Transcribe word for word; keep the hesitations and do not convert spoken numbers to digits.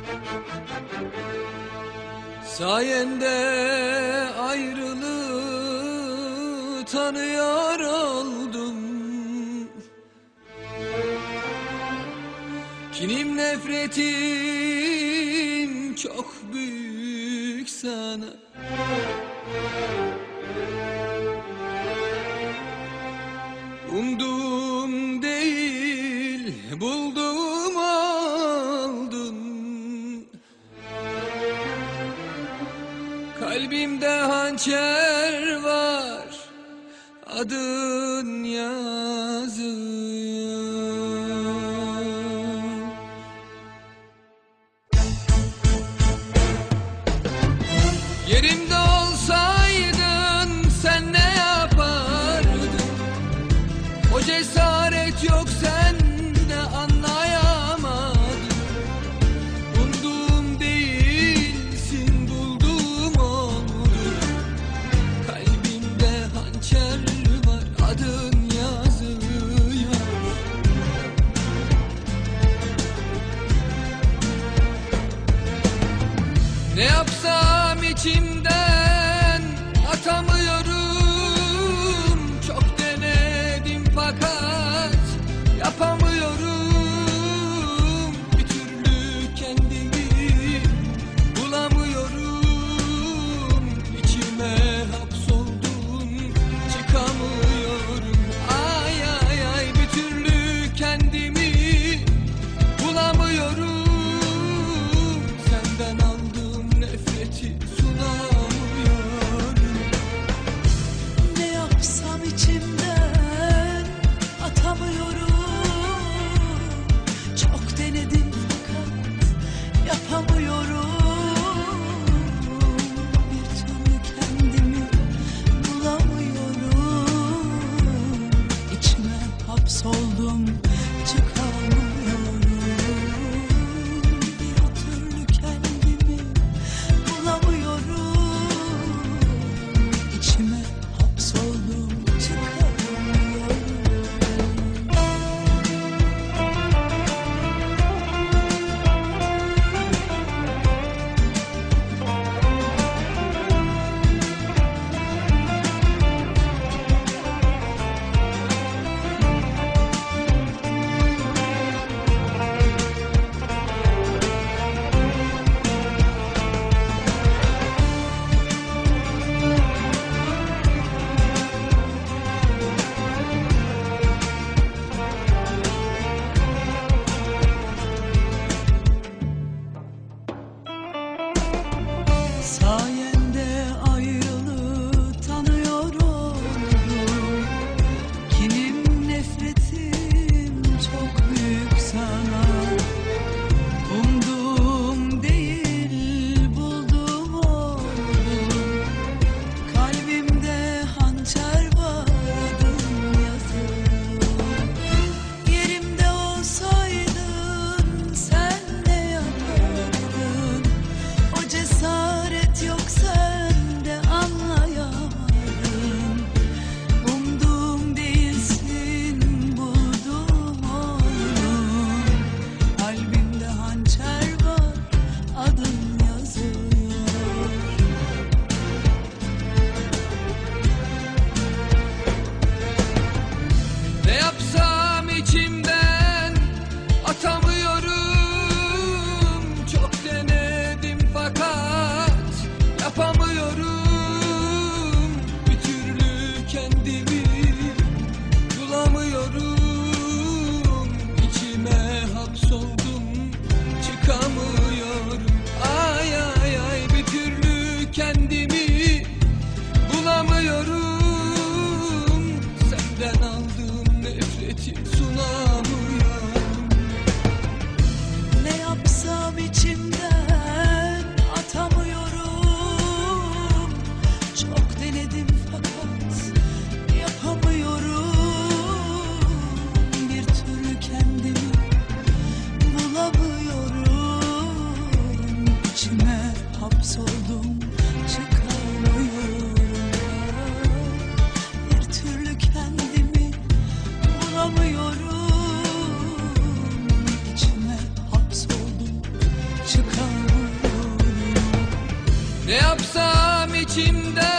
Sayende ayrılığı tanıyor oldum. Kinim nefretim çok büyük sana. Umduğum değil, buldum oldun. Kalbimde hançer var, adın yazıyor. Yerimde olsaydın sen ne yapardın? O cesaret yok sende, anlayamadım. Umduğum değilsin, buldum oldun. Kalbimde hançer var, adın yazıyor. Ne yapsam içimden atamıyorum. Çok denedim fakat yapamıyorum. Bir türlü kendimi bulamıyorum. İçime hapsoldum, çıkamıyorum. Ay ay ay, bir türlü kendimi bulamıyorum. Senden aldığım nefreti sunar. yapsam içimden